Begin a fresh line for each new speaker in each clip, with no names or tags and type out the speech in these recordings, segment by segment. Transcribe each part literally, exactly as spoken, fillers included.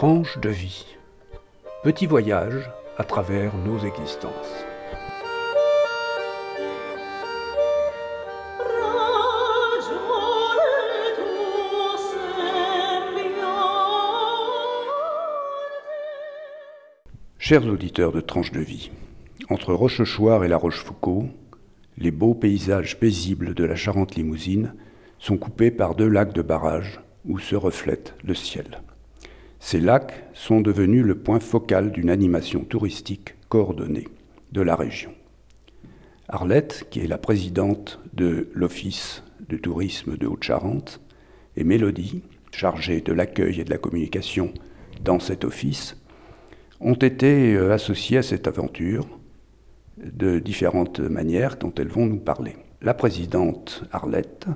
Tranche de vie. Petit voyage à travers nos existences. Chers auditeurs de Tranche de vie, entre Rochechouart et La Rochefoucauld, les beaux paysages paisibles de la Charente-Limousine sont coupés par deux lacs de barrage où se reflète le ciel. Ces lacs sont devenus le point focal d'une animation touristique coordonnée de la région. Arlette, qui est la présidente de l'Office de tourisme de Haute-Charente, et Mélodie, chargée de l'accueil et de la communication dans cet office, ont été associées à cette aventure de différentes manières dont elles vont nous parler. La présidente Arlette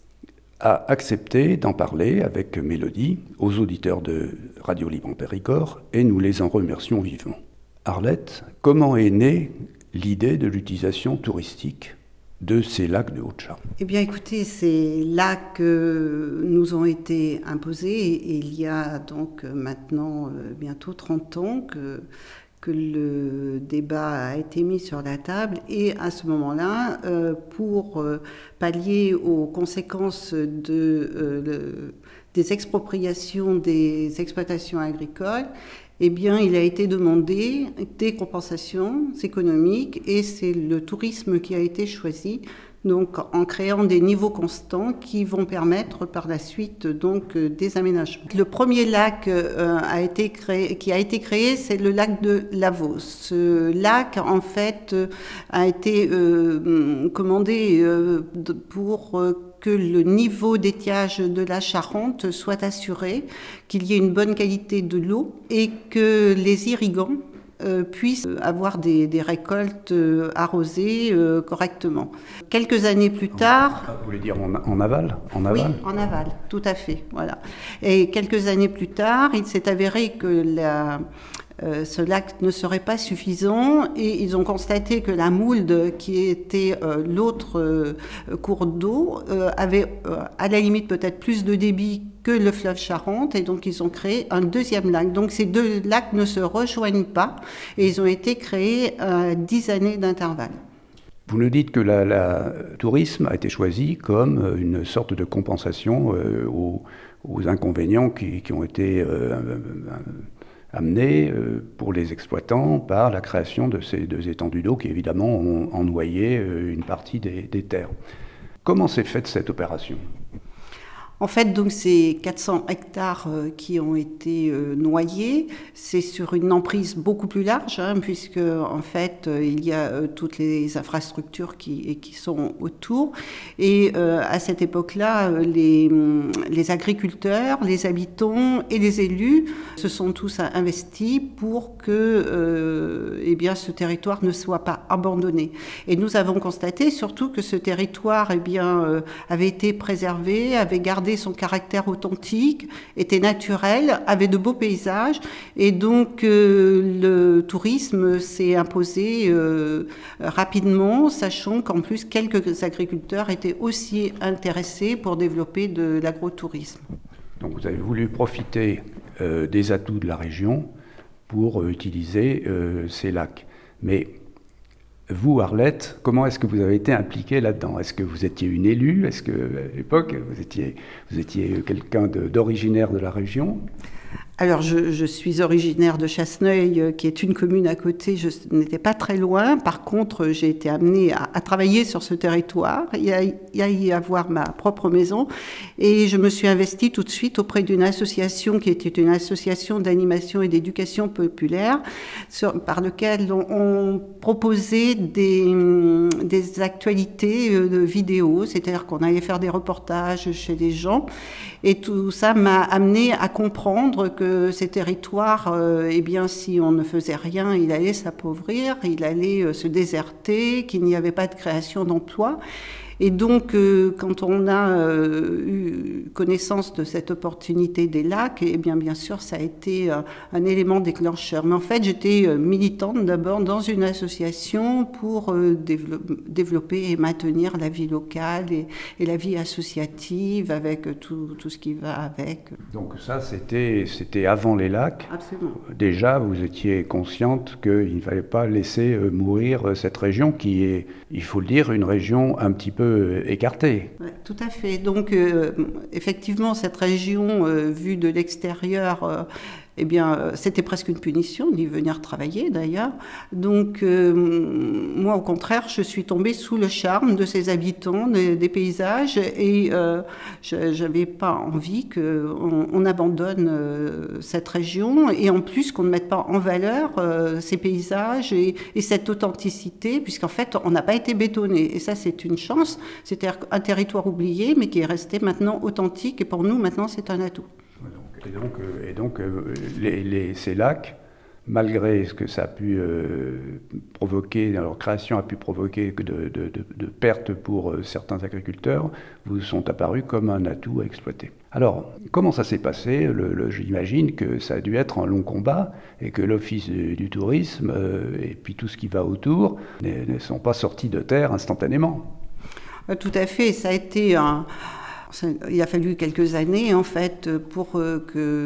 a accepté d'en parler avec Mélodie aux auditeurs de Radio Libre en Périgord et nous les en remercions vivement. Arlette, comment est née l'idée de l'utilisation touristique de ces lacs de Haute-Charente?
Eh bien écoutez, ces lacs euh, nous ont été imposés et il y a donc maintenant euh, bientôt trente ans que, que le débat a été mis sur la table et à ce moment-là, euh, pour euh, pallier aux conséquences de, euh, le, des expropriations des exploitations agricoles, eh bien, il a été demandé des compensations économiques et c'est le tourisme qui a été choisi, donc en créant des niveaux constants qui vont permettre par la suite donc des aménagements. Le premier lac euh, a été créé, qui a été créé, c'est le lac de Lavaux. Ce lac, en fait, a été euh, commandé euh, pour euh, que le niveau d'étiage de la Charente soit assuré, qu'il y ait une bonne qualité de l'eau et que les irrigants euh, puissent avoir des, des récoltes euh, arrosées euh, correctement. Quelques années plus tard...
Vous voulez dire en, en aval, en aval
Oui, en aval, tout à fait. Voilà. Et quelques années plus tard, il s'est avéré que la... Euh, ce lac ne serait pas suffisant et ils ont constaté que la Moulde, qui était euh, l'autre euh, cours d'eau, euh, avait euh, à la limite peut-être plus de débit que le fleuve Charente et donc ils ont créé un deuxième lac. Donc ces deux lacs ne se rejoignent pas et ils ont été créés à dix années d'intervalle.
Vous nous dites que le la, tourisme a été choisi comme une sorte de compensation euh, aux, aux inconvénients qui, qui ont été... Euh, euh, amené pour les exploitants par la création de ces deux étendues d'eau qui évidemment ont, ont noyé une partie des, des terres. Comment s'est faite cette opération ?
En fait, donc, ces quatre cents hectares euh, qui ont été euh, noyés, c'est sur une emprise beaucoup plus large, hein, puisque en fait, euh, il y a euh, toutes les infrastructures qui, qui sont autour. Et euh, à cette époque-là, euh, les, les agriculteurs, les habitants et les élus se sont tous investis pour que euh, eh bien, ce territoire ne soit pas abandonné. Et nous avons constaté surtout que ce territoire eh bien, euh, avait été préservé, avait gardé son caractère authentique, était naturel, avait de beaux paysages et donc euh, le tourisme s'est imposé euh, rapidement, sachant qu'en plus quelques agriculteurs étaient aussi intéressés pour développer de l'agrotourisme.
Donc vous avez voulu profiter euh, des atouts de la région pour euh, utiliser euh, ces lacs. Mais vous, Arlette, comment est-ce que vous avez été impliquée là-dedans ? Est-ce que vous étiez une élue ? Est-ce qu'à l'époque, vous étiez, vous étiez quelqu'un de, d'originaire de la région ?
Alors, je, je suis originaire de Chasseneuil, qui est une commune à côté. Je n'étais pas très loin. Par contre, j'ai été amenée à, à travailler sur ce territoire et à, à y avoir ma propre maison. Et je me suis investie tout de suite auprès d'une association qui était une association d'animation et d'éducation populaire, sur, par laquelle on, on proposait des, des actualités de vidéos, c'est-à-dire qu'on allait faire des reportages chez les gens. Et tout ça m'a amenée à comprendre que ces territoires, euh, eh bien, si on ne faisait rien, il allait s'appauvrir, il allait euh, se déserter, qu'il n'y avait pas de création d'emplois. Et donc, euh, quand on a euh, eu connaissance de cette opportunité des lacs, eh bien, bien sûr, ça a été euh, un élément déclencheur. Mais en fait, j'étais euh, militante d'abord dans une association pour euh, dévelop- développer et maintenir la vie locale et, et la vie associative avec tout, tout ce qui va avec.
Donc ça, c'était, c'était avant les lacs.
Absolument.
Déjà, vous étiez consciente qu'il ne fallait pas laisser euh, mourir euh, cette région qui est, il faut le dire, une région un petit peu euh, écartée.
Ouais, tout à fait. Donc, euh, effectivement, cette région, euh, vue de l'extérieur, euh, eh bien, euh, c'était presque une punition d'y venir travailler, d'ailleurs. Donc, euh, moi, au contraire, je suis tombée sous le charme de ces habitants, des, des paysages, et euh, je n'avais pas envie qu'on on abandonne euh, cette région, et en plus qu'on ne mette pas en valeur euh, ces paysages et, et cette authenticité, puisqu'en fait, on n'a pas été bétonné. Et ça, c'est une chance. C'est-à-dire un territoire oublié, mais qui est resté maintenant authentique, et pour nous, maintenant, c'est un atout.
Et donc, euh, et donc euh, les, les, ces lacs, malgré ce que ça a pu euh, provoquer, leur création a pu provoquer de, de, de, de pertes pour euh, certains agriculteurs, vous sont apparus comme un atout à exploiter. Alors, comment ça s'est passé? le, le, J'imagine que ça a dû être un long combat et que l'Office du, du tourisme euh, et puis tout ce qui va autour ne, ne sont pas sortis de terre instantanément.
Tout à fait, ça a été un... Il a fallu quelques années, en fait, pour euh,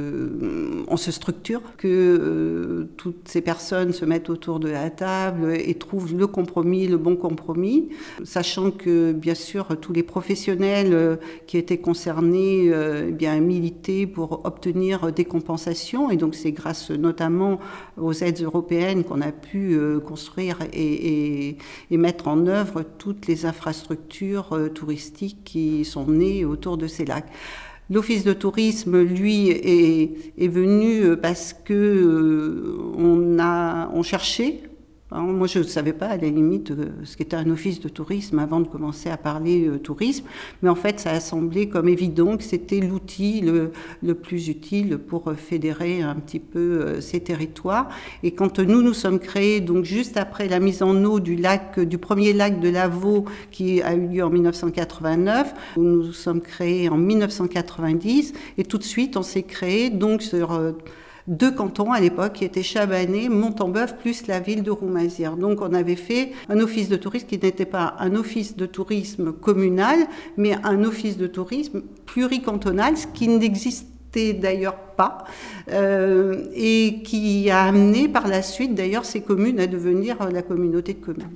qu'on euh, se structure, que euh, toutes ces personnes se mettent autour de la table et trouvent le compromis, le bon compromis, sachant que, bien sûr, tous les professionnels euh, qui étaient concernés euh, eh bien, militaient pour obtenir des compensations. Et donc, c'est grâce notamment aux aides européennes qu'on a pu euh, construire et, et, et mettre en œuvre toutes les infrastructures euh, touristiques qui sont nées au autour de ces lacs. L'Office de tourisme, lui, est, est venu parce que euh, on a, on cherchait. Alors, moi, je ne savais pas, à la limite, euh, ce qu'était un office de tourisme avant de commencer à parler euh, tourisme. Mais en fait, ça a semblé comme évident que c'était l'outil le, le plus utile pour euh, fédérer un petit peu euh, ces territoires. Et quand nous nous sommes créés, donc juste après la mise en eau du lac, du premier lac de Lavaux, qui a eu lieu en dix-neuf cent quatre-vingt-neuf, nous nous sommes créés en dix-neuf cent quatre-vingt-dix, et tout de suite, on s'est créé donc sur... Euh, deux cantons à l'époque qui étaient Chabanais, Montembeuf, plus la ville de Roumazières. Donc on avait fait un office de tourisme qui n'était pas un office de tourisme communal, mais un office de tourisme pluricantonal, ce qui n'existait d'ailleurs pas, euh, et qui a amené par la suite d'ailleurs ces communes à devenir la communauté de communes.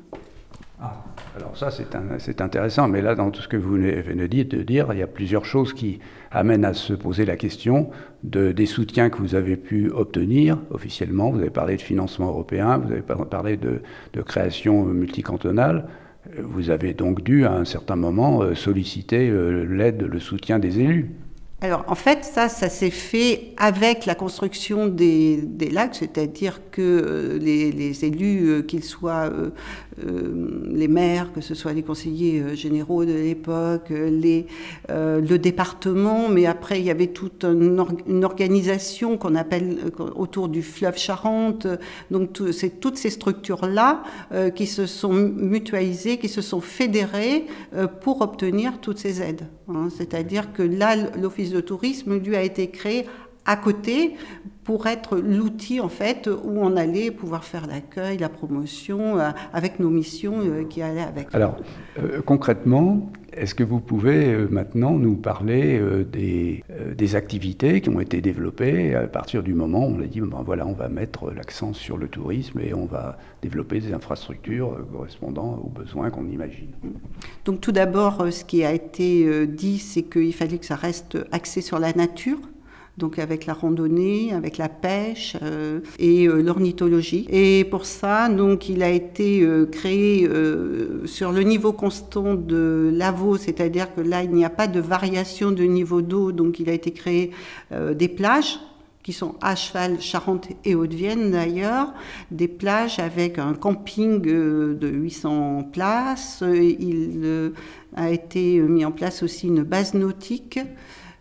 Ah, alors ça c'est, un, c'est intéressant, mais là dans tout ce que vous venez de dire, il y a plusieurs choses qui amènent à se poser la question de, des soutiens que vous avez pu obtenir officiellement. Vous avez parlé de financement européen, vous avez parlé de, de création multicantonale. Vous avez donc dû à un certain moment solliciter l'aide, le soutien des élus.
Alors, en fait, ça, ça s'est fait avec la construction des, des lacs, c'est-à-dire que euh, les, les élus, euh, qu'ils soient euh, euh, les maires, que ce soit les conseillers euh, généraux de l'époque, euh, les, euh, le département, mais après, il y avait toute un or- une organisation qu'on appelle euh, autour du fleuve Charente. Donc, tout, c'est toutes ces structures-là euh, qui se sont mutualisées, qui se sont fédérées euh, pour obtenir toutes ces aides. Hein. C'est-à-dire que là, l'Office de tourisme, lui, a été créé à côté pour être l'outil, en fait, où on allait pouvoir faire l'accueil, la promotion, euh, avec nos missions euh, qui allaient avec.
Alors, euh, concrètement, est-ce que vous pouvez euh, maintenant nous parler euh, des, euh, des activités qui ont été développées à partir du moment où on a dit, ben voilà, on va mettre l'accent sur le tourisme et on va développer des infrastructures euh, correspondant aux besoins qu'on imagine?
Donc tout d'abord, ce qui a été euh, dit, c'est qu'il fallait que ça reste axé sur la nature. Donc avec la randonnée, avec la pêche euh, et euh, l'ornithologie. Et pour ça, donc, il a été euh, créé euh, sur le niveau constant de Lavaux, c'est-à-dire que là, il n'y a pas de variation de niveau d'eau, donc il a été créé euh, des plages qui sont à cheval, Charente et Haute-Vienne d'ailleurs, des plages avec un camping euh, de huit cents places. Il euh, a été mis en place aussi une base nautique.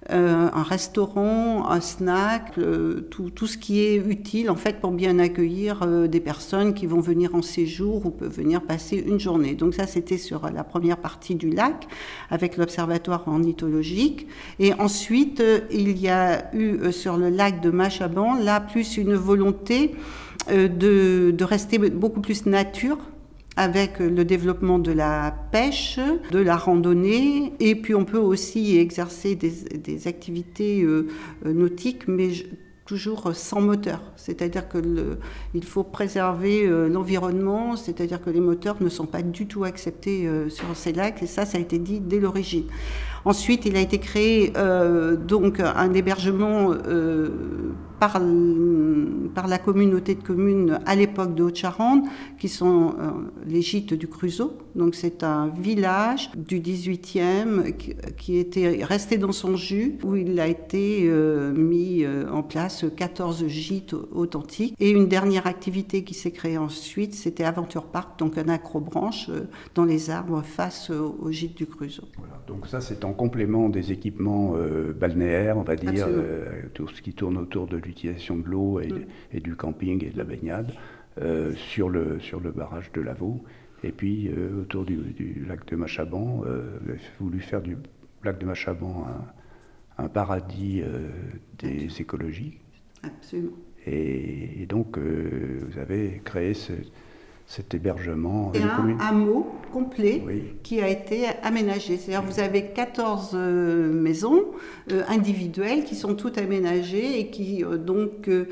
euh, un restaurant, un snack, euh, tout, tout ce qui est utile en fait pour bien accueillir euh, des personnes qui vont venir en séjour ou peuvent venir passer une journée. Donc ça, c'était sur la première partie du lac avec l'observatoire ornithologique. Et ensuite, euh, il y a eu euh, sur le lac de Machaban, là, plus une volonté euh, de, de rester beaucoup plus nature, avec le développement de la pêche, de la randonnée, et puis on peut aussi exercer des, des activités euh, nautiques, mais je, toujours sans moteur. C'est-à-dire qu'il faut préserver euh, l'environnement, c'est-à-dire que les moteurs ne sont pas du tout acceptés euh, sur ces lacs, et ça, ça a été dit dès l'origine. Ensuite, il a été créé euh, donc un hébergement euh, par, par la communauté de communes à l'époque de Haute-Charente, qui sont euh, les gîtes du Creusot. Donc c'est un village du dix-huitième qui, qui était resté dans son jus, où il a été euh, mis euh, en place quatorze gîtes authentiques. Et une dernière activité qui s'est créée ensuite, c'était Aventure Park, donc un accrobranche euh, dans les arbres face au, au gîte du Creusot.
Voilà, donc ça c'est en complément des équipements euh, balnéaires, on va dire, euh, tout ce qui tourne autour de l'utilisation de l'eau et, mm. et du camping et de la baignade euh, sur, le, sur le barrage de Lavaux. Et puis euh, autour du, du lac de Machaban, euh, vous avez voulu faire du lac de Machaban un, un paradis euh, des Absolument. écologies.
Absolument.
Et, et donc euh, vous avez créé ce... cet hébergement.
C'est un hameau complet
oui.
qui a été aménagé. C'est-à-dire que vous avez quatorze euh, maisons euh, individuelles qui sont toutes aménagées et qui euh, donc euh,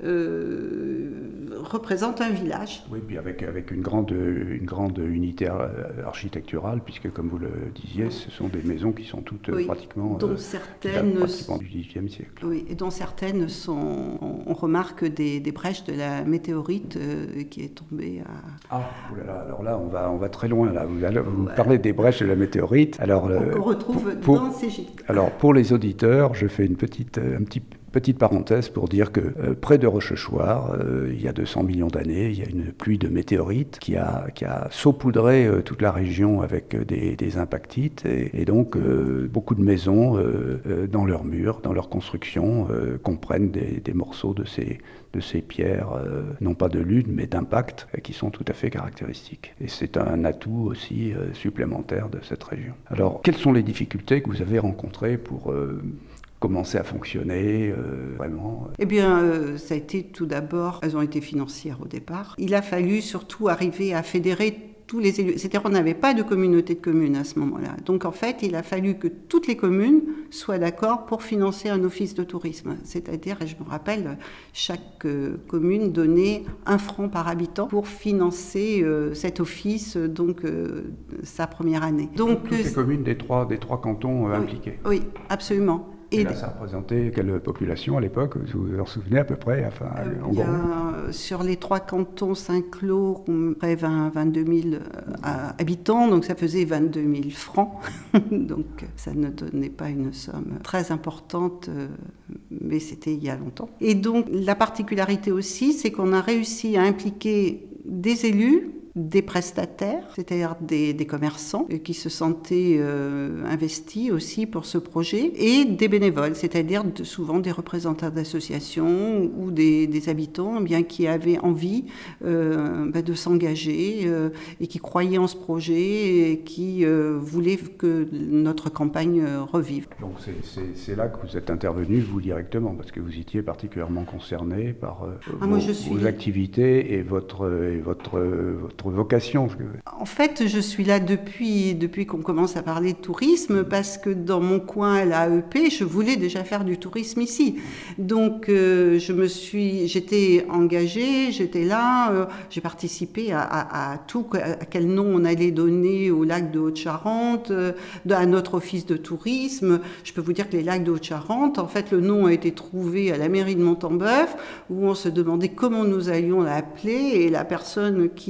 représentent un village.
Oui, puis avec, avec une, grande, une grande unité architecturale, puisque comme vous le disiez, ce sont des maisons qui sont toutes oui, pratiquement,
dont
euh,
certaines,
pratiquement du dix-huitième siècle.
Oui, et dont certaines sont, on remarque des, des brèches de la météorite euh, qui est tombée à...
Ah, oh là là, alors là, on va, on va très loin. Là. Vous, allez, vous ouais. parlez des brèches de la météorite. Alors,
on retrouve
pour,
dans ces gîtes.
Alors, pour les auditeurs, je fais une petite, un petit, petite parenthèse pour dire que euh, près de Rochechouart, euh, il y a deux cents millions d'années, il y a une pluie de météorites qui a, qui a saupoudré euh, toute la région avec des, des impactites. Et, et donc, euh, beaucoup de maisons, euh, euh, dans leurs murs, dans leur construction, euh, comprennent des, des morceaux de ces... de ces pierres, euh, non pas de lune, mais d'impact, euh, qui sont tout à fait caractéristiques. Et c'est un atout aussi euh, supplémentaire de cette région. Alors, quelles sont les difficultés que vous avez rencontrées pour euh, commencer à fonctionner euh, vraiment?
Eh bien, euh, ça a été tout d'abord, elles ont été financières au départ. Il a fallu surtout arriver à fédérer tous les élus. C'est-à-dire qu'on n'avait pas de communauté de communes à ce moment-là. Donc en fait, il a fallu que toutes les communes soient d'accord pour financer un office de tourisme. C'est-à-dire, et je me rappelle, chaque euh, commune donnait un franc par habitant pour financer euh, cet office, donc euh, sa première année. Donc
toutes les communes des trois, des trois cantons euh,
oui,
impliqués.
Oui, absolument.
Et, et là, ça représentait quelle population à l'époque? Vous vous en souvenez à peu près, enfin,
euh,
en
il y
gros.
a, sur les trois cantons Saint-Claude, près vingt, vingt-deux mille euh, habitants, donc ça faisait vingt-deux mille francs. Donc ça ne donnait pas une somme très importante, euh, mais c'était il y a longtemps. Et donc la particularité aussi, c'est qu'on a réussi à impliquer des élus, des prestataires, c'est-à-dire des, des commerçants qui se sentaient euh, investis aussi pour ce projet, et des bénévoles, c'est-à-dire de, souvent des représentants d'associations ou des, des habitants eh bien, qui avaient envie euh, ben, de s'engager euh, et qui croyaient en ce projet et qui euh, voulaient que notre campagne euh, revive.
Donc c'est, c'est, c'est là que vous êtes intervenu, vous directement, parce que vous étiez particulièrement concerné par euh, ah, vos, moi je suis... vos activités et votre, et votre, votre vocation.
En fait, je suis là depuis, depuis qu'on commence à parler de tourisme, parce que dans mon coin à l'A E P, je voulais déjà faire du tourisme ici. Donc, euh, je me suis, j'étais engagée, j'étais là, euh, j'ai participé à, à, à tout, à quel nom on allait donner au lac de Haute-Charente, euh, à notre office de tourisme. Je peux vous dire que les lacs de Haute-Charente, en fait, le nom a été trouvé à la mairie de Montembeuf, où on se demandait comment nous allions l'appeler, et la personne qui a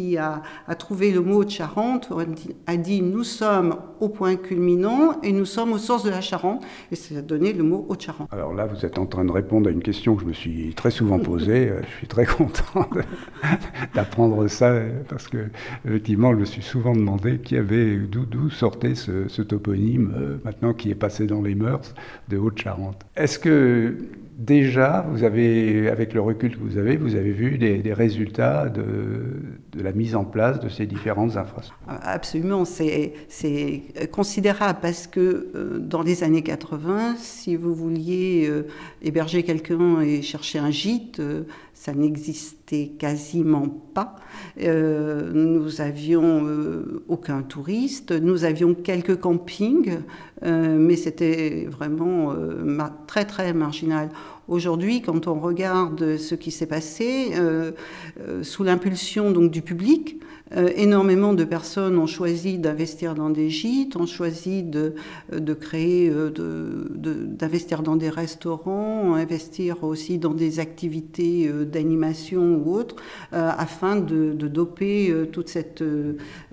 a trouvé le mot Haute-Charente, a dit nous sommes au point culminant et nous sommes aux sources de la Charente, et ça a donné le mot Haute-Charente.
Alors là, vous êtes en train de répondre à une question que je me suis très souvent posée. Je suis très content d'apprendre ça, parce que effectivement, je me suis souvent demandé qui avait, d'où, d'où sortait ce, ce toponyme, euh, maintenant qui est passé dans les mœurs, de Haute-Charente. Est-ce que déjà, vous avez, avec le recul que vous avez, vous avez vu des, des résultats de, de la mise en place de ces différentes infrastructures?
Absolument, c'est, c'est considérable, parce que euh, dans les années quatre-vingts, si vous vouliez euh, héberger quelqu'un et chercher un gîte, euh, ça n'existait quasiment pas. Euh, nous avions euh, aucun touriste, nous avions quelques campings, euh, mais c'était vraiment euh, ma- très très marginal. Aujourd'hui, quand on regarde ce qui s'est passé, euh, euh, sous l'impulsion donc du public, euh, énormément de personnes ont choisi d'investir dans des gîtes, ont choisi de, de créer, de, de, d'investir dans des restaurants, investir aussi dans des activités d'animation ou autres, euh, afin de, de doper euh, toute cette, euh,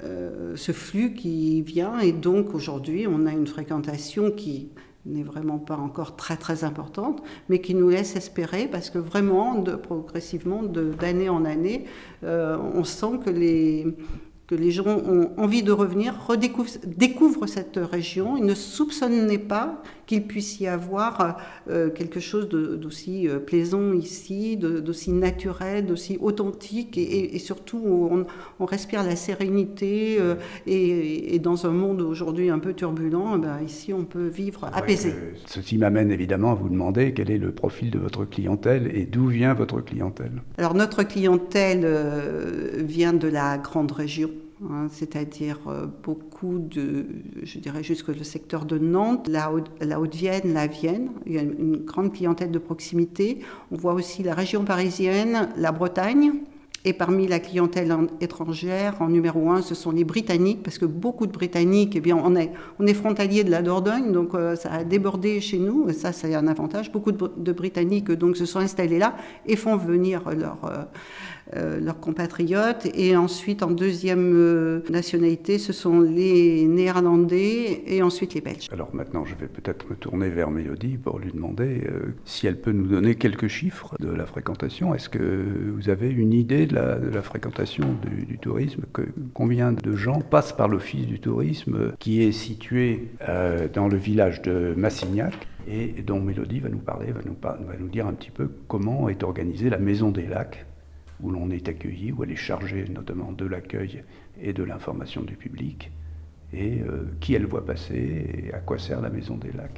ce flux qui vient. Et donc aujourd'hui, on a une fréquentation qui n'est vraiment pas encore très très importante, mais qui nous laisse espérer, parce que vraiment, de, progressivement, de, d'année en année, euh, on sent que les, que les gens ont envie de revenir, redécouvrent découvrent cette région. Ils ne soupçonnaient pas qu'il puisse y avoir euh, quelque chose de, d'aussi euh, plaisant ici, de, d'aussi naturel, d'aussi authentique, et, et, et surtout on, on respire la sérénité, euh, et, et dans un monde aujourd'hui un peu turbulent, ben ici on peut vivre apaisé.
Ouais, euh, ceci m'amène évidemment à vous demander quel est le profil de votre clientèle et d'où vient votre clientèle.
Alors notre clientèle euh, vient de la grande région. Hein, c'est-à-dire euh, beaucoup de, je dirais jusque le secteur de Nantes, la, Haute, la Haute-Vienne, la Vienne. Il y a une, une grande clientèle de proximité. On voit aussi la région parisienne, la Bretagne. Et parmi la clientèle étrangère, en numéro un, ce sont les Britanniques, parce que beaucoup de Britanniques, eh bien, on est, on est frontalier de la Dordogne, donc euh, ça a débordé chez nous, et ça, c'est un avantage. Beaucoup de, de Britanniques donc, se sont installés là et font venir leurs euh, euh, leurs compatriotes. Et ensuite, en deuxième euh, nationalité, ce sont les Néerlandais et ensuite les Belges.
Alors maintenant, je vais peut-être me tourner vers Mélodie pour lui demander euh, si elle peut nous donner quelques chiffres de la fréquentation. Est-ce que vous avez une idée de la, de la fréquentation du, du tourisme? que, Combien de gens passent par l'Office du tourisme qui est situé euh, dans le village de Massignac et dont Mélodie va nous parler, va nous, par, va nous dire un petit peu comment est organisée la Maison des Lacs, où l'on est accueilli, où elle est chargée notamment de l'accueil et de l'information du public, et euh, qui elle voit passer et à quoi sert la Maison des Lacs.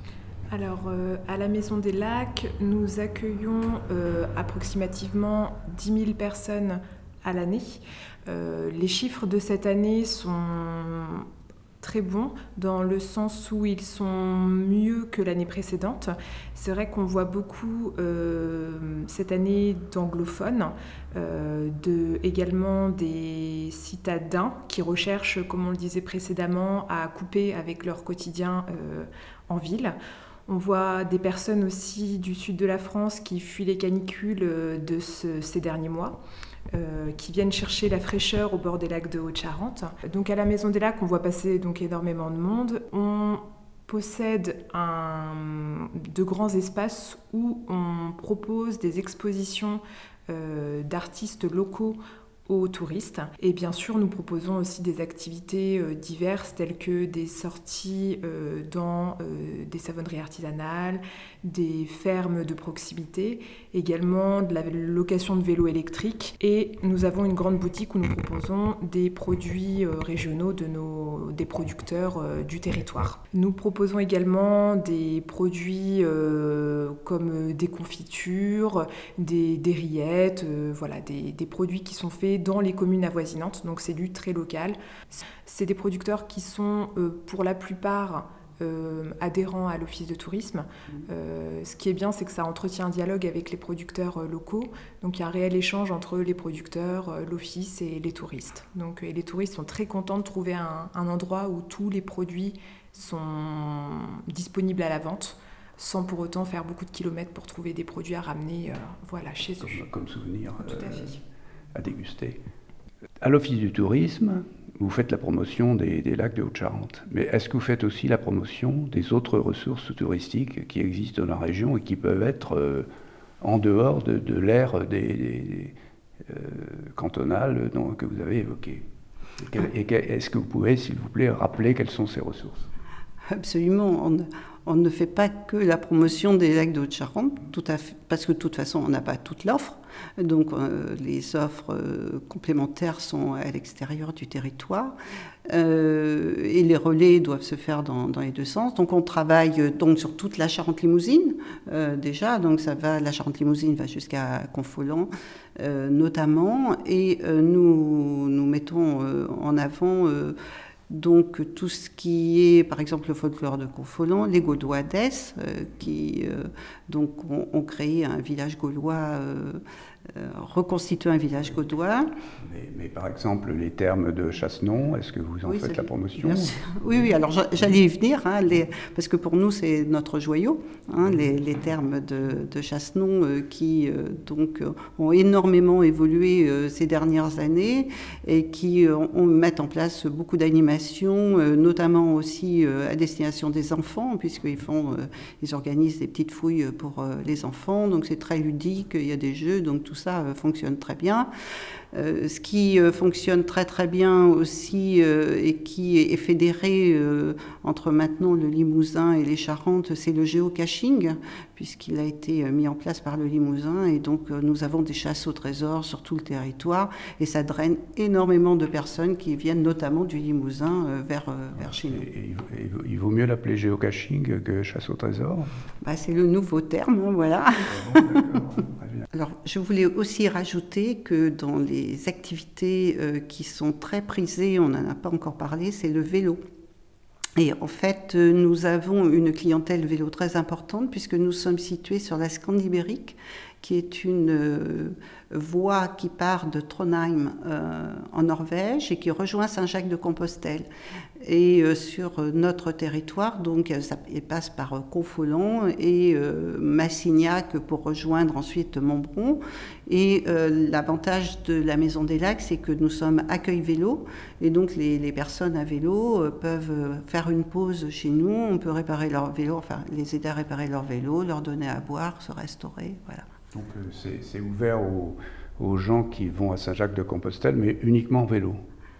Alors, euh, à la Maison des Lacs, nous accueillons euh, approximativement dix mille personnes à l'année. Euh, les chiffres de cette année sont très bons, dans le sens où ils sont mieux que l'année précédente. C'est vrai qu'on voit beaucoup euh, cette année d'anglophones, euh, de, également des citadins qui recherchent, comme on le disait précédemment, à couper avec leur quotidien euh, en ville. On voit des personnes aussi du sud de la France qui fuient les canicules de ce, ces derniers mois. Euh, qui viennent chercher la fraîcheur au bord des lacs de Haute-Charente. Donc à la Maison des Lacs, on voit passer donc énormément de monde. On possède un, de grands espaces où on propose des expositions euh, d'artistes locaux aux touristes. Et bien sûr, nous proposons aussi des activités euh, diverses telles que des sorties euh, dans euh, des savonneries artisanales, des fermes de proximité, également de la location de vélos électriques. Et nous avons une grande boutique où nous proposons des produits euh, régionaux de nos, des producteurs euh, du territoire. Nous proposons également des produits euh, comme des confitures, des, des rillettes, euh, voilà, des, des produits qui sont faits dans les communes avoisinantes, donc c'est du très local. C'est des producteurs qui sont euh, pour la plupart euh, adhérents à l'Office de tourisme. Euh, ce qui est bien, c'est que ça entretient un dialogue avec les producteurs euh, locaux, donc il y a un réel échange entre les producteurs, euh, l'Office et les touristes. Donc, et les touristes sont très contents de trouver un, un endroit où tous les produits sont disponibles à la vente, sans pour autant faire beaucoup de kilomètres pour trouver des produits à ramener euh, voilà, chez eux.
Comme, comme souvenir.
Tout à fait.
Euh... à déguster. À l'Office du tourisme, vous faites la promotion des, des lacs de Haute-Charente. Mais est-ce que vous faites aussi la promotion des autres ressources touristiques qui existent dans la région et qui peuvent être euh, en dehors de, de l'ère des, des, euh, cantonale dont, que vous avez évoquées? Et, et est-ce que vous pouvez, s'il vous plaît, rappeler quelles sont ces ressources?
Absolument. On, on ne fait pas que la promotion des lacs de Haute-Charente, tout à fait, parce que de toute façon, on n'a pas toute l'offre. Donc, euh, les offres euh, complémentaires sont à l'extérieur du territoire. Euh, et les relais doivent se faire dans, dans les deux sens. Donc, on travaille donc sur toute la Charente-Limousine, euh, déjà. Donc, ça va, la Charente-Limousine va jusqu'à Confolens, euh, notamment. Et euh, nous, nous mettons euh, en avant... Euh, Donc tout ce qui est, par exemple, le folklore de Confolens, les Gaulois d'Es, euh, qui euh, donc ont, ont créé un village gaulois, euh, euh, reconstitué un village gaulois.
Mais, mais par exemple, les termes de Chassenon, est-ce que vous en
oui,
faites la promotion?
Oui, oui, alors j'allais y venir, hein, les, parce que pour nous c'est notre joyau, hein, les, les termes de, de Chassenon euh, qui euh, donc, ont énormément évolué euh, ces dernières années et qui euh, ont, mettent en place beaucoup d'animations, euh, notamment aussi euh, à destination des enfants, puisqu'ils font, euh, ils organisent des petites fouilles pour euh, les enfants, donc c'est très ludique, il y a des jeux, donc tout ça euh, fonctionne très bien. Euh, ce qui euh, fonctionne très très bien aussi euh, et qui est fédéré euh, entre maintenant le Limousin et les Charentes, c'est le géocaching, puisqu'il a été mis en place par le Limousin. Et donc euh, nous avons des chasses au trésor sur tout le territoire et ça draine énormément de personnes qui viennent notamment du Limousin euh, vers, euh, vers chez nous.
Et, et, et, il vaut mieux l'appeler géocaching que chasse au trésor?
Bah, c'est le nouveau terme, hein, voilà.
Bon, d'accord.
Alors, je voulais aussi rajouter que dans les activités euh, qui sont très prisées, on n'en a pas encore parlé, c'est le vélo. Et en fait, euh, nous avons une clientèle vélo très importante puisque nous sommes situés sur la Scande ibérique, qui est une euh, voie qui part de Trondheim euh, en Norvège et qui rejoint Saint-Jacques-de-Compostelle. Et euh, sur notre territoire, donc ça passe par euh, Confolens et euh, Massignac pour rejoindre ensuite Montbron. Et euh, l'avantage de la Maison des Lacs, c'est que nous sommes accueil vélo. Et donc les, les personnes à vélo euh, peuvent faire une pause chez nous. On peut réparer leur vélo, enfin les aider à réparer leur vélo, leur donner à boire, se restaurer, voilà.
Donc euh, c'est, c'est ouvert aux, aux gens qui vont à Saint-Jacques-de-Compostelle, mais uniquement en vélo.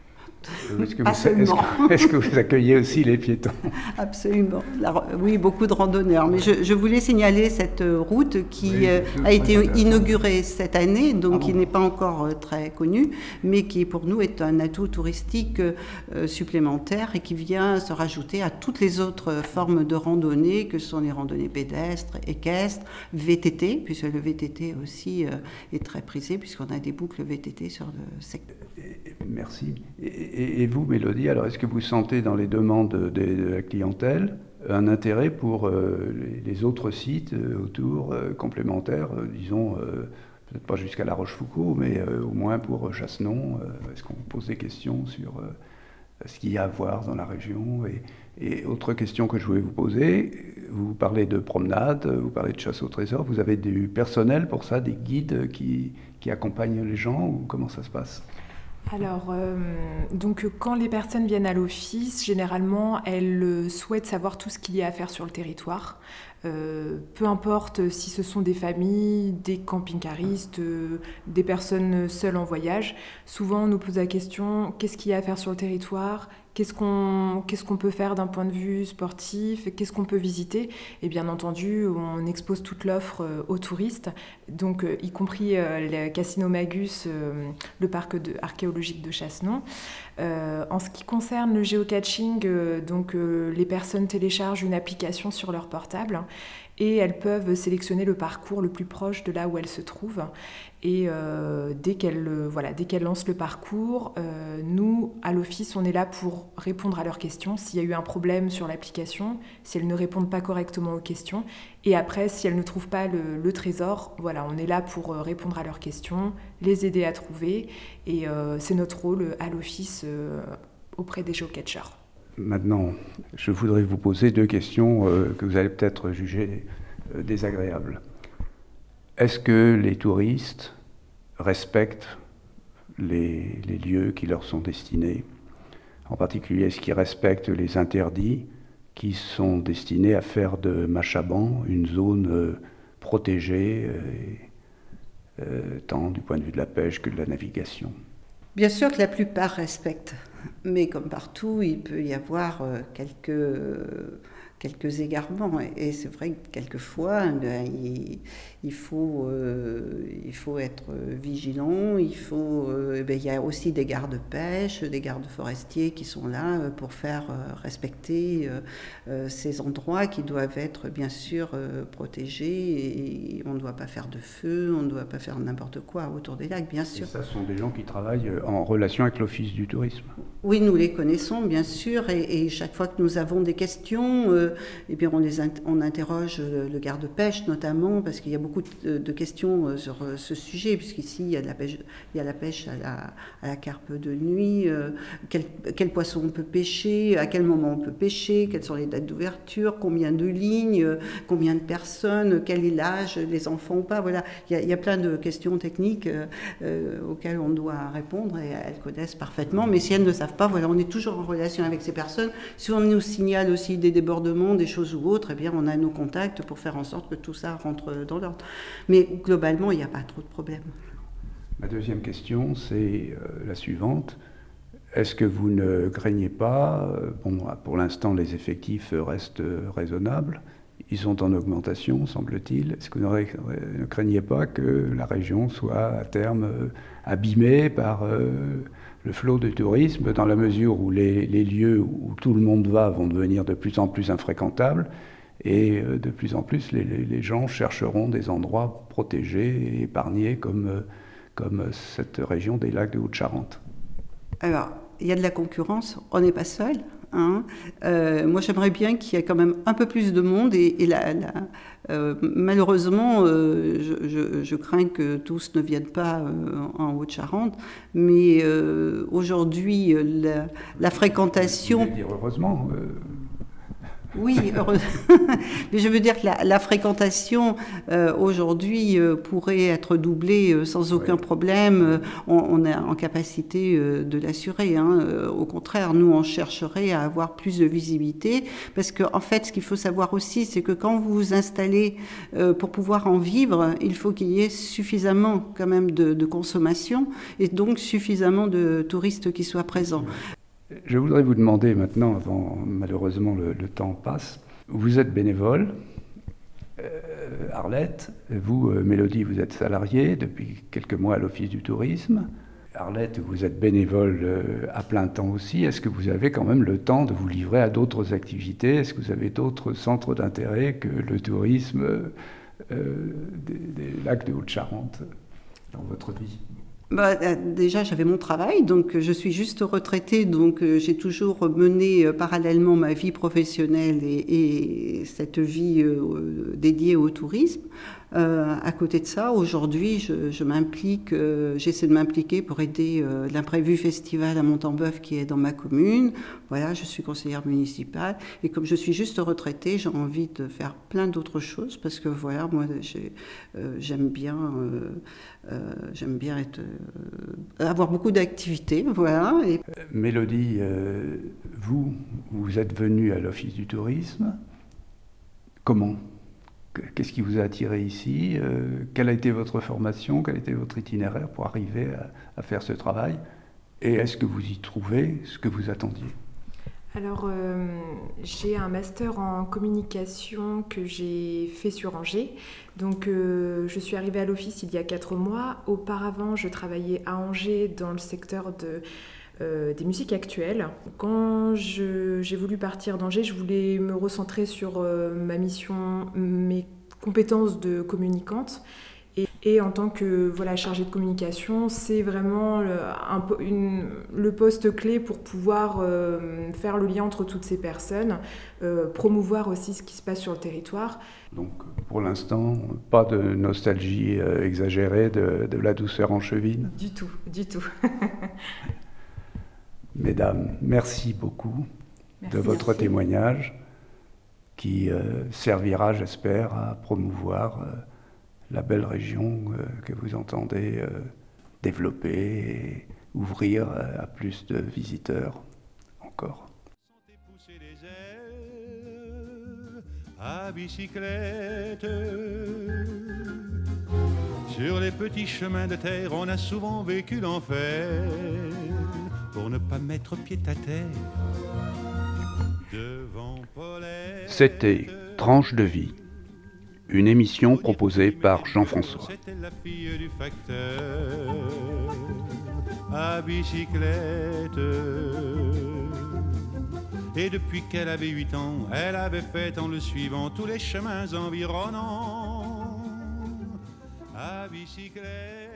Est-ce que, vous, est-ce, que, est-ce que vous accueillez aussi les piétons?
Absolument. La, oui, beaucoup de randonneurs. Mais je, je voulais signaler cette route qui oui, euh, a été inaugurée cette année, donc ah bon. qui n'est pas encore euh, très connue, mais qui pour nous est un atout touristique euh, supplémentaire et qui vient se rajouter à toutes les autres formes de randonnées, que sont les randonnées pédestres, équestres, V T T, puisque le V T T aussi euh, est très prisé, puisqu'on a des boucles V T T sur le secteur.
Merci. Et, et vous, Mélodie, alors est-ce que vous sentez dans les demandes de, de la clientèle un intérêt pour euh, les, les autres sites euh, autour, euh, complémentaires, euh, disons, euh, peut-être pas jusqu'à La Rochefoucauld, mais euh, au moins pour Chassenon? euh, Est-ce qu'on pose des questions sur euh, ce qu'il y a à voir dans la région? Et, et autre question que je voulais vous poser, vous parlez de promenade, vous parlez de chasse au trésor, vous avez du personnel pour ça, des guides qui, qui accompagnent les gens, ou comment ça se passe?
Alors, euh, donc quand les personnes viennent à l'office, généralement, elles souhaitent savoir tout ce qu'il y a à faire sur le territoire. Euh, peu importe si ce sont des familles, des camping-caristes, euh, des personnes seules en voyage. Souvent, on nous pose la question, qu'est-ce qu'il y a à faire sur le territoire ? Qu'est-ce qu'on, qu'est-ce qu'on peut faire d'un point de vue sportif? Qu'est-ce qu'on peut visiter? Et bien entendu, on expose toute l'offre aux touristes, donc euh, y compris euh, le Casino Magus, euh, le parc de, archéologique de Chassenon. Euh, en ce qui concerne le géocaching, euh, donc, euh, les personnes téléchargent une application sur leur portable et elles peuvent sélectionner le parcours le plus proche de là où elles se trouvent. Et euh, dès qu'elles, euh, voilà, dès qu'elles lancent le parcours, euh, nous, à l'office, on est là pour répondre à leurs questions. S'il y a eu un problème sur l'application, si elles ne répondent pas correctement aux questions, et après, si elles ne trouvent pas le, le trésor, voilà, on est là pour euh, répondre à leurs questions, les aider à trouver, et euh, c'est notre rôle à l'office euh, auprès des géocachers.
Maintenant, je voudrais vous poser deux questions euh, que vous allez peut-être juger euh, désagréables. Est-ce que les touristes respectent les, les lieux qui leur sont destinés. En particulier, est-ce qu'ils respectent les interdits qui sont destinés à faire de Machaban une zone euh, protégée, euh, euh, tant du point de vue de la pêche que de la navigation?
Bien sûr que la plupart respectent, mais comme partout, il peut y avoir euh, quelques, quelques égarements. Et c'est vrai que quelquefois, ben, il, il, faut, euh, il faut être vigilant. Il, faut, euh, ben, il y a aussi des gardes-pêche, des gardes forestiers qui sont là pour faire euh, respecter euh, ces endroits qui doivent être bien sûr euh, protégés. Et on ne doit pas faire de feu, on ne doit pas faire n'importe quoi autour des lacs, bien sûr.
Et ça, ce sont des gens qui travaillent en relation avec l'Office du tourisme?
Oui, nous les connaissons, bien sûr, et, et chaque fois que nous avons des questions, euh, eh bien on, les on interroge le garde-pêche notamment, parce qu'il y a beaucoup de, de questions sur ce sujet, puisqu'ici il y a de la pêche, il y a la pêche à la, à la carpe de nuit, euh, quel, quel poisson on peut pêcher, à quel moment on peut pêcher, quelles sont les dates d'ouverture, combien de lignes, combien de personnes, quel est l'âge, les enfants ou pas, voilà, il y a, il y a plein de questions techniques euh, auxquelles on doit répondre, et elles connaissent parfaitement, mais si elles ne savent pas, voilà, on est toujours en relation avec ces personnes. Si on nous signale aussi des débordements, des choses ou autres, eh bien, on a nos contacts pour faire en sorte que tout ça rentre dans l'ordre. Mais globalement, il n'y a pas trop de problèmes.
Ma deuxième question, c'est euh, la suivante. Est-ce que vous ne craignez pas, euh, bon, pour l'instant, les effectifs restent raisonnables, ils sont en augmentation, semble-t-il. Est-ce que vous ne craignez pas que la région soit à terme euh, abîmée par euh, le flot de tourisme, dans la mesure où les, les lieux où tout le monde va vont devenir de plus en plus infréquentables, et de plus en plus les, les gens chercheront des endroits protégés et épargnés comme, comme cette région des lacs de Haute-Charente?
Alors, il y a de la concurrence, on n'est pas seul. Hein. Euh, moi, j'aimerais bien qu'il y ait quand même un peu plus de monde, et, et la, la, euh, malheureusement, euh, je, je, je crains que tous ne viennent pas euh, en Haute-Charente, mais euh, aujourd'hui, la, la fréquentation...
Vous voulez dire heureusement euh...
Oui, heureusement. Mais je veux dire que la, la fréquentation euh, aujourd'hui euh, pourrait être doublée euh, sans aucun oui. problème. Euh, on, on est en capacité euh, de l'assurer. Hein. Euh, au contraire, nous, on chercherait à avoir plus de visibilité, parce qu'en en fait, ce qu'il faut savoir aussi, c'est que quand vous vous installez euh, pour pouvoir en vivre, il faut qu'il y ait suffisamment quand même de, de consommation, et donc suffisamment de touristes qui soient présents.
Je voudrais vous demander maintenant, avant malheureusement le, le temps passe, vous êtes bénévole, euh, Arlette, vous, euh, Mélodie, vous êtes salariée depuis quelques mois à l'Office du tourisme. Arlette, vous êtes bénévole euh, à plein temps aussi. Est-ce que vous avez quand même le temps de vous livrer à d'autres activités? Est-ce que vous avez d'autres centres d'intérêt que le tourisme euh, des, des lacs de Haute-Charente dans votre vie?
Bah, déjà, j'avais mon travail, donc je suis juste retraitée, donc euh, j'ai toujours mené euh, parallèlement ma vie professionnelle et, et cette vie euh, dédiée au tourisme. Euh, à côté de ça, aujourd'hui, je, je m'implique, euh, j'essaie de m'impliquer pour aider euh, l'imprévu festival à Montembeuf qui est dans ma commune. Voilà, je suis conseillère municipale, et comme je suis juste retraitée, j'ai envie de faire plein d'autres choses, parce que voilà, moi, j'ai, euh, j'aime bien, euh, euh, j'aime bien être, euh, avoir beaucoup d'activités, voilà. Et...
Euh, Mélodie, euh, vous, vous êtes venue à l'Office du tourisme. Comment ? Qu'est-ce qui vous a attiré ici? euh, Quelle a été votre formation? Quel a été votre itinéraire pour arriver à, à faire ce travail? Et est-ce que vous y trouvez ce que vous attendiez?
Alors, euh, j'ai un master en communication que j'ai fait sur Angers. Donc, euh, je suis arrivée à l'office il y a quatre mois. Auparavant, je travaillais à Angers dans le secteur de... Euh, des musiques actuelles. Quand je, j'ai voulu partir d'Angers, je voulais me recentrer sur euh, ma mission, mes compétences de communicante. Et, et en tant que voilà, chargée de communication, c'est vraiment le, un, une, le poste clé pour pouvoir euh, faire le lien entre toutes ces personnes, euh, promouvoir aussi ce qui se passe sur le territoire.
Donc pour l'instant, pas de nostalgie euh, exagérée de, de la douceur en cheville?
Du tout, du tout.
Mesdames, merci beaucoup merci, de votre merci. témoignage qui euh, servira, j'espère, à promouvoir euh, la belle région euh, que vous entendez euh, développer et ouvrir à plus de visiteurs encore.
À bicyclette, sur les petits chemins de terre, on a souvent vécu l'enfer pour ne pas mettre pied à terre devant Paulette.
C'était Tranche de vie, une émission proposée par Jean-François.
C'était la fille du facteur à bicyclette. Et depuis qu'elle avait huit ans, elle avait fait en le suivant tous les chemins environnants à bicyclette.